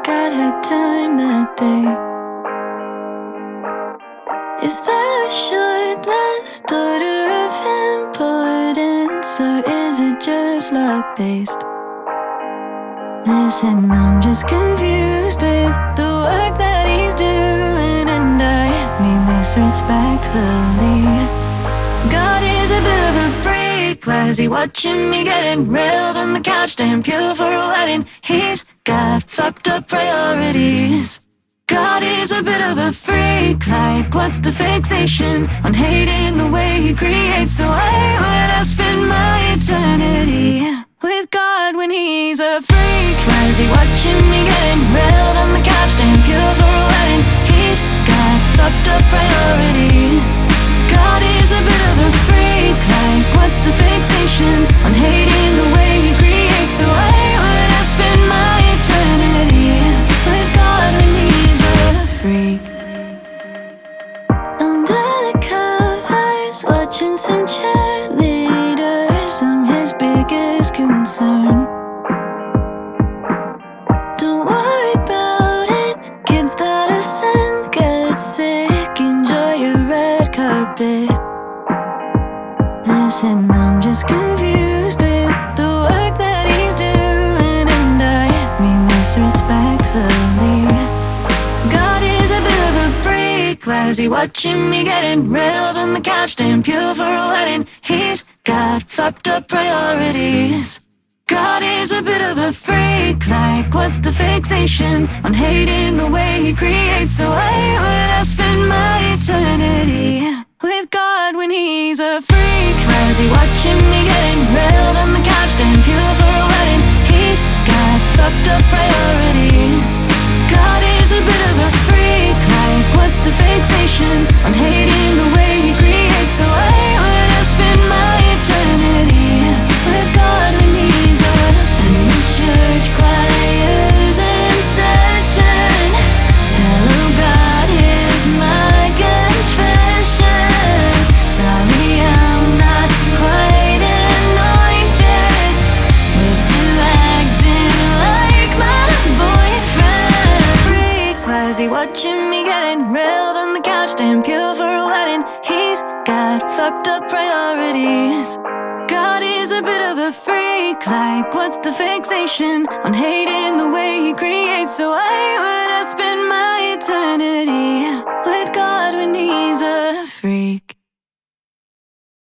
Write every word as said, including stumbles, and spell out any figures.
God had time that day. Is there a short last order of importance, or is it just luck-based? Listen, I'm just confused with the work that he's doing, and I mean this respectfully. God is a bit of a freak. Why is he watching me getting railed on the couch, damn pure for a wedding? He's got fucked up priorities. God is a bit of a freak. Like, what's the fixation on hating the way he creates? So why would I spend my eternity with God when he's a freak? Why is he watching me getting railed on the couch, damn pure for a wedding? He's got fucked up priorities. God is a bit of a freak. Like, what's the fixation on hating the way he creates? So why would I spend my eternity with God when he's a freak? Under the covers, watching some cheerleaders, I'm his biggest concern. Don't worry about it, kids that are sent get sick. Enjoy your red carpet. Listen, I'm just confused with the work that he's doing, and I mean this respectfully. God is a bit of a freak. Why is he watching me getting railed on the couch, damn pure for a wedding? He's got fucked up priorities. God is a bit of a freak. Like, what's the fixation on hating the way he creates? So why would I spend my eternity with God when he's a freak? Why is he watching me getting railed on the couch, damn pure for a wedding? He's got fucked up priorities. God is a bit of a freak. Like, what's the fixation on hating the way he creates? So why would I spend my eternity with God when he's a and the church choir's in session? Hello God, here's my confession. Sorry I'm not quite anointed with you acting like my boyfriend. Freak, why is he watching me getting railed on the couch, damn pure for a wedding? He's got fucked up priorities. God is a bit of a freak. Like, what's the fixation on hating the way he creates? So why would I spend my eternity with God when he's a freak?